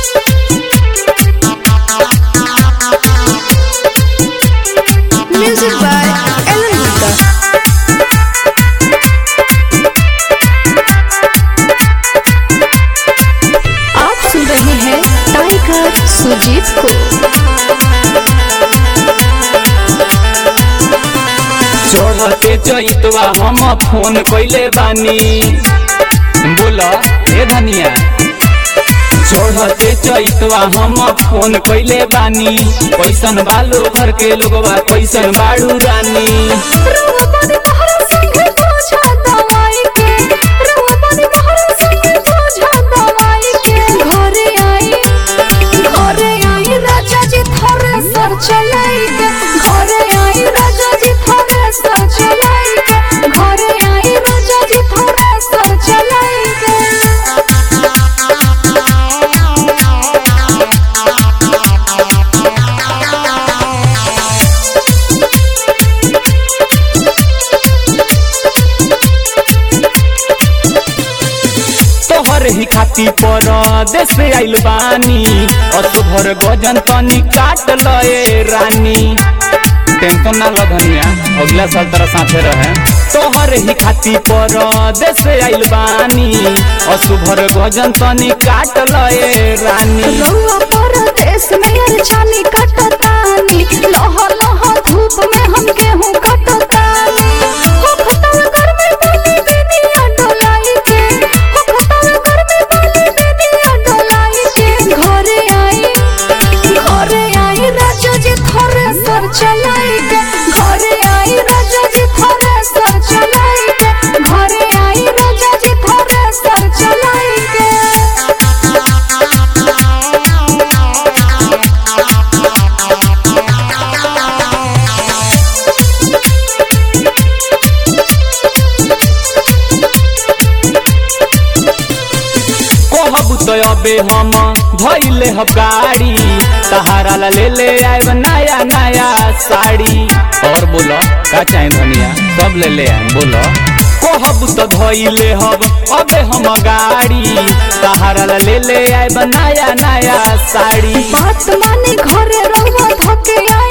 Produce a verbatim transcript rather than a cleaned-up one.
Music by Ellen Gupta. आप सुन रहे हैं टाइगर सुजीत को। चढ़ते चैतवा हम फोन कइले बानी, बोला हे धनिया। चढ़ते चैतवा हम फोन कइले बानी, कैसन बालो घर के लोगवा कैसन बाड़ू रानी। ही खाती पर देश आइल बानी, असुभर गजन तनी काट लए रानी। टेंशन ना लो धनिया, अगला साल तेरा साथे रहे। तोहर ही खाती पर देश आइल बानी, असुभर गजन तनी काट लए रानी। रउआ परदेस में अरछानी कटतानी, लह लह धूप में हम गेहूं कटतानी। हो खतल घर में पानी बेनिया डोलाई के, हो खतल घर में पानी बेनिया डोलाई के। घरे आई घरे आई राजा जी थोरे सर चलाई के, घरे आई राजा जी थोरे सर चलाई के, घरे आई राजा जी थोरे सर चलाई के। तो अबे हम धइले ह गाड़ी, सहारा ला ले ले आइब नया नया साड़ी। और बोलो का चाहे धनिया, सब ले ले आइब। बोलो कहब तो धइले हब अबे हम गाड़ी, सहारा ला ले ले आइब नया नया साड़ी। बात माने घरे रउआ धके आई